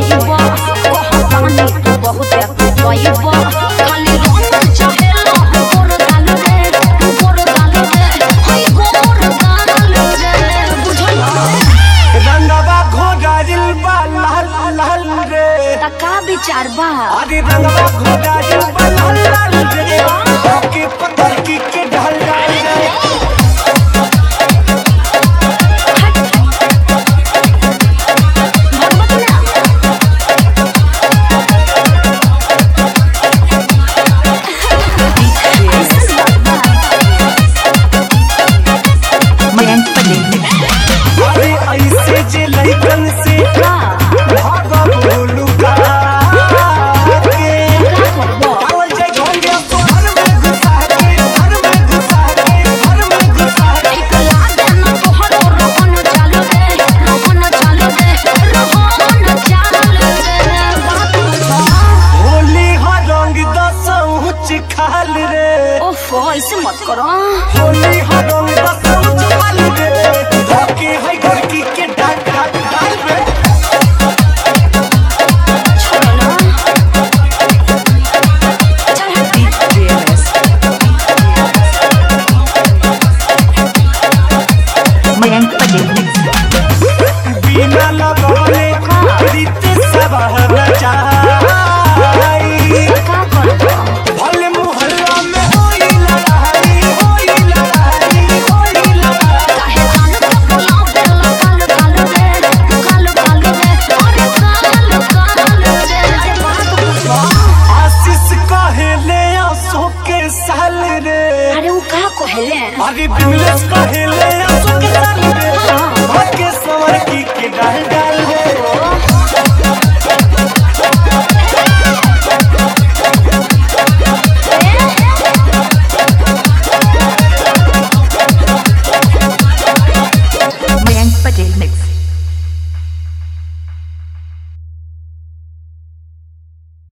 पैबा कहतानी तू बहुत पैबा खाली रंग चाहेला गोर गाल रे हई गोर गाल रे बुझल रंगवा घोड़ाइल बा लाल लाल रे तका विचार बा अरे रंगवा घोड़ाइल बा लाल लाल रे के पत्थर की के ढल डाल रे खाल रे ओफो ऐसे मत करो होली हरंग दस चाल रे धोके है घर की के डाल डाल रे छोड़ो ना चल DJS मयंक पटेल बिना लगौले रीत सब रचाई का करबो अरे बिमलेश कहेले आंसू के साल रे भाग्य सवर की के डाल डाल